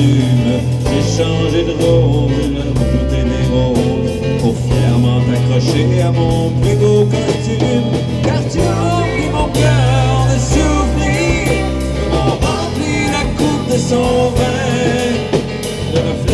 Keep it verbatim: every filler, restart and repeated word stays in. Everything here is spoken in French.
costume. J'ai changé de rôle, rajouté des rôles pour fièrement t'accrocher à mon plus beau costume. Car tu as rempli mon cœur de souvenirs, m'ont rempli la coupe de son vin. Le reflet